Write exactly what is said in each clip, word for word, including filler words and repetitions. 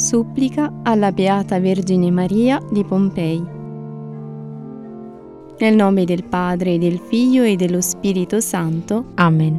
Supplica alla Beata Vergine Maria di Pompei. Nel nome del Padre, del Figlio e dello Spirito Santo. Amen.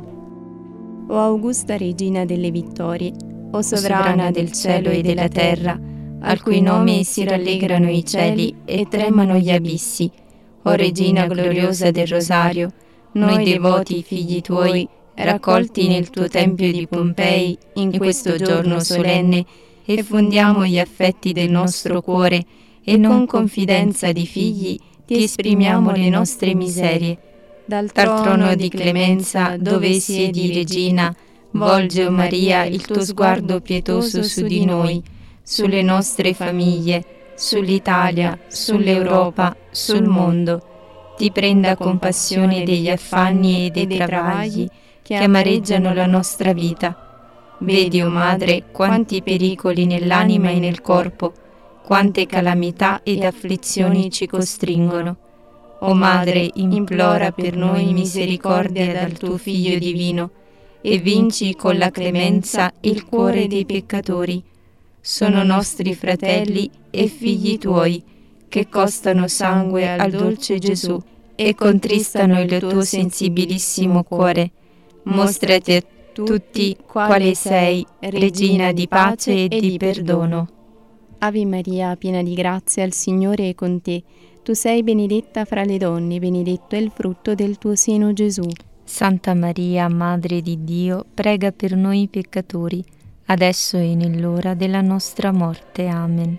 O Augusta Regina delle Vittorie, o Sovrana del cielo e della terra, al cui nome si rallegrano i cieli e tremano gli abissi, o Regina gloriosa del Rosario, noi devoti figli tuoi, raccolti nel tuo Tempio di Pompei in questo giorno solenne, e fondiamo gli affetti del nostro cuore e con confidenza di figli ti esprimiamo le nostre miserie. Dal trono di clemenza dove siedi Regina, volge, o Maria, il tuo sguardo pietoso su di noi, sulle nostre famiglie, sull'Italia, sull'Europa, sul mondo. Ti prenda compassione degli affanni e dei travagli che amareggiano la nostra vita. Vedi, o Madre, quanti pericoli nell'anima e nel corpo, quante calamità ed afflizioni ci costringono. O Madre, implora per noi misericordia dal tuo Figlio divino e vinci con la clemenza il cuore dei peccatori. Sono nostri fratelli e figli tuoi, che costano sangue al dolce Gesù e contristano il tuo sensibilissimo cuore. Mostrati a tutti quale sei, Regina di pace e di perdono. Ave Maria, piena di grazia, il Signore è con te. Tu sei benedetta fra le donne, benedetto è il frutto del tuo seno, Gesù. Santa Maria, Madre di Dio, prega per noi peccatori, adesso e nell'ora della nostra morte. Amen.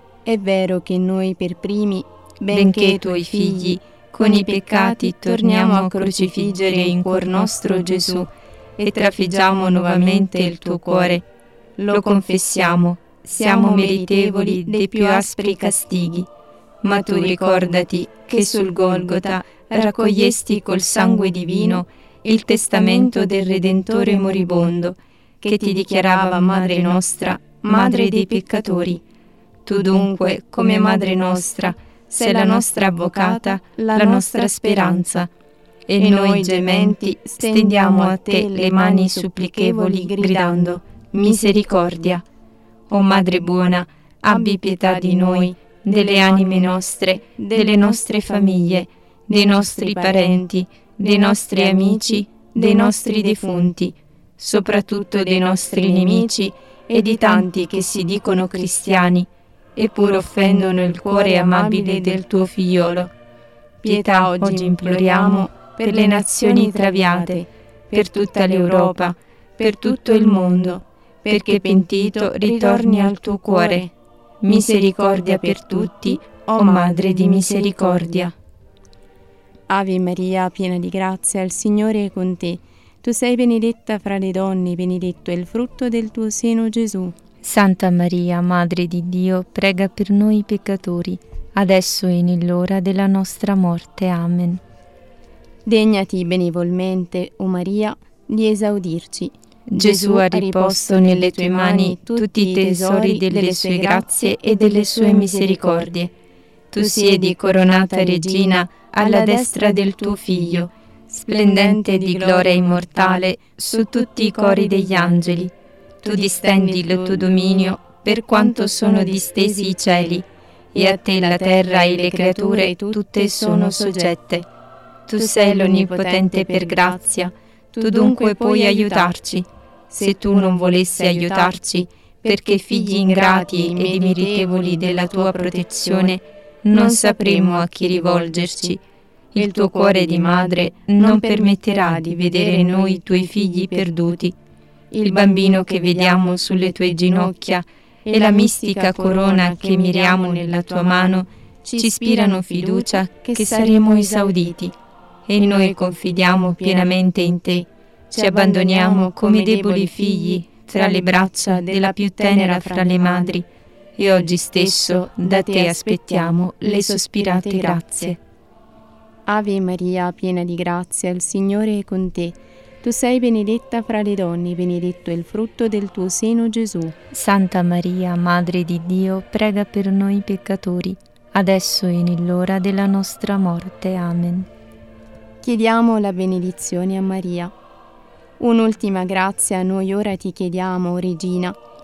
È vero che noi per primi, benché i tuoi figli, con i peccati torniamo a crocifiggere in cuor nostro Gesù e trafiggiamo nuovamente il tuo cuore, lo confessiamo, siamo meritevoli dei più aspri castighi. Ma tu ricordati che sul Golgota raccogliesti col sangue divino il testamento del Redentore moribondo, che ti dichiarava Madre nostra, Madre dei peccatori. Tu dunque, come Madre nostra, sei la nostra avvocata, la nostra speranza. E noi gementi stendiamo a te le mani supplichevoli gridando: misericordia. O Madre buona, abbi pietà di noi, delle anime nostre, delle nostre famiglie, dei nostri parenti, dei nostri amici, dei nostri defunti, soprattutto dei nostri nemici e di tanti che si dicono cristiani, eppure offendono il cuore amabile del tuo Figliolo. Pietà oggi imploriamo per le nazioni traviate, per tutta l'Europa, per tutto il mondo, perché pentito ritorni al tuo cuore. Misericordia per tutti, o Madre di misericordia. Ave Maria, piena di grazia, il Signore è con te. Tu sei benedetta fra le donne, benedetto è il frutto del tuo seno, Gesù. Santa Maria, Madre di Dio, prega per noi peccatori, adesso e nell'ora della nostra morte. Amen. Degnati benevolmente, o Maria, di esaudirci. Gesù ha riposto nelle tue mani tutti i tesori delle sue grazie e delle sue misericordie. Tu siedi coronata Regina alla destra del tuo Figlio, splendente di gloria immortale su tutti i cori degli angeli. Tu distendi il tuo dominio per quanto sono distesi i cieli, e a te la terra e le creature tutte sono soggette. Tu sei l'Onnipotente per grazia, tu dunque puoi aiutarci. Se tu non volessi aiutarci, perché figli ingrati e meritevoli della tua protezione, non sapremo a chi rivolgerci. Il tuo cuore di madre non permetterà di vedere noi tuoi figli perduti. Il bambino che vediamo sulle tue ginocchia e la mistica corona che miriamo nella tua mano ci ispirano fiducia che saremo esauditi. E noi confidiamo pienamente in te. Ci abbandoniamo come deboli figli tra le braccia della più tenera fra le madri, e oggi stesso da te aspettiamo le sospirate grazie. Ave Maria, piena di grazia, il Signore è con te. Tu sei benedetta fra le donne, benedetto è il frutto del tuo seno, Gesù. Santa Maria, Madre di Dio, prega per noi peccatori, adesso e nell'ora della nostra morte. Amen. Chiediamo la benedizione a Maria. Un'ultima grazia noi ora ti chiediamo, Regina,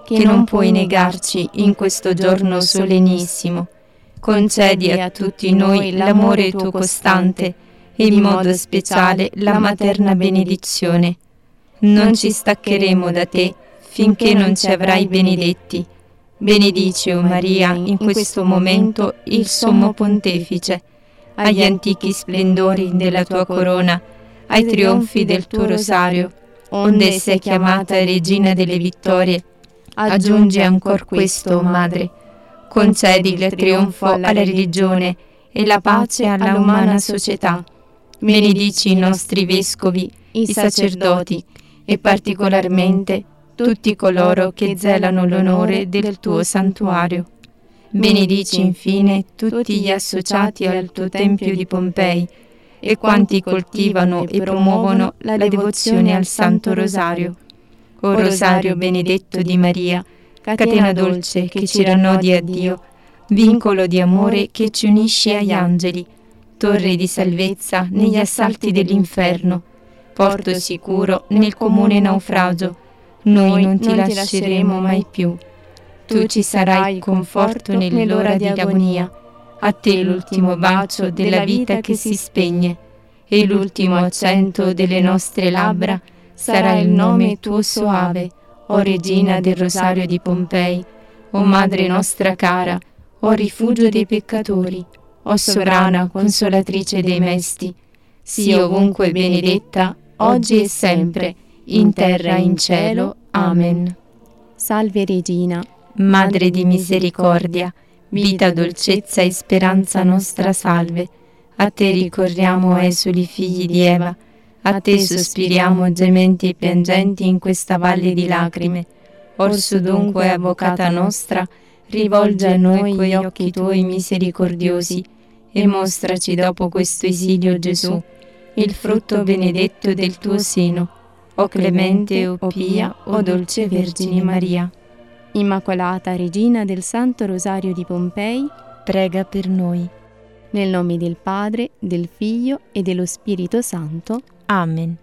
che non puoi negarci in questo giorno solennissimo. Concedi a tutti noi l'amore tuo costante e in modo speciale la materna benedizione. Non ci staccheremo da te finché non ci avrai benedetti. Benedici, o Maria, in questo momento il Sommo Pontefice, agli antichi splendori della tua corona, ai trionfi del tuo rosario, onde sei chiamata Regina delle Vittorie. Aggiungi ancor questo, o Madre. Concedi il trionfo alla religione e la pace alla umana società. Benedici i nostri vescovi, i sacerdoti e particolarmente tutti coloro che zelano l'onore del tuo santuario. Benedici infine tutti gli associati al tuo Tempio di Pompei e quanti coltivano e promuovono la devozione al Santo Rosario. O Rosario benedetto di Maria, catena dolce che ci rannodi a Dio, vincolo di amore che ci unisce agli angeli, torre di salvezza negli assalti dell'inferno, porto sicuro nel comune naufragio, noi non ti lasceremo mai più. Tu ci sarai conforto nell'ora di agonia, a te l'ultimo bacio della vita che si spegne, e l'ultimo accento delle nostre labbra sarà il nome tuo soave, o Regina del Rosario di Pompei, o Madre nostra cara, o rifugio dei peccatori, o sovrana consolatrice dei mesti, sii ovunque benedetta, oggi e sempre, in terra e in cielo. Amen. Salve Regina, Madre di misericordia, vita, dolcezza e speranza nostra salve. A te ricorriamo, esuli figli di Eva, a te sospiriamo gementi e piangenti in questa valle di lacrime. Orso dunque, avvocata nostra, rivolge a noi quegli occhi tuoi misericordiosi e mostraci dopo questo esilio Gesù, il frutto benedetto del tuo seno. O clemente, o pia, o dolce Vergine Maria. Immacolata Regina del Santo Rosario di Pompei, prega per noi. Nel nome del Padre, del Figlio e dello Spirito Santo. Amen.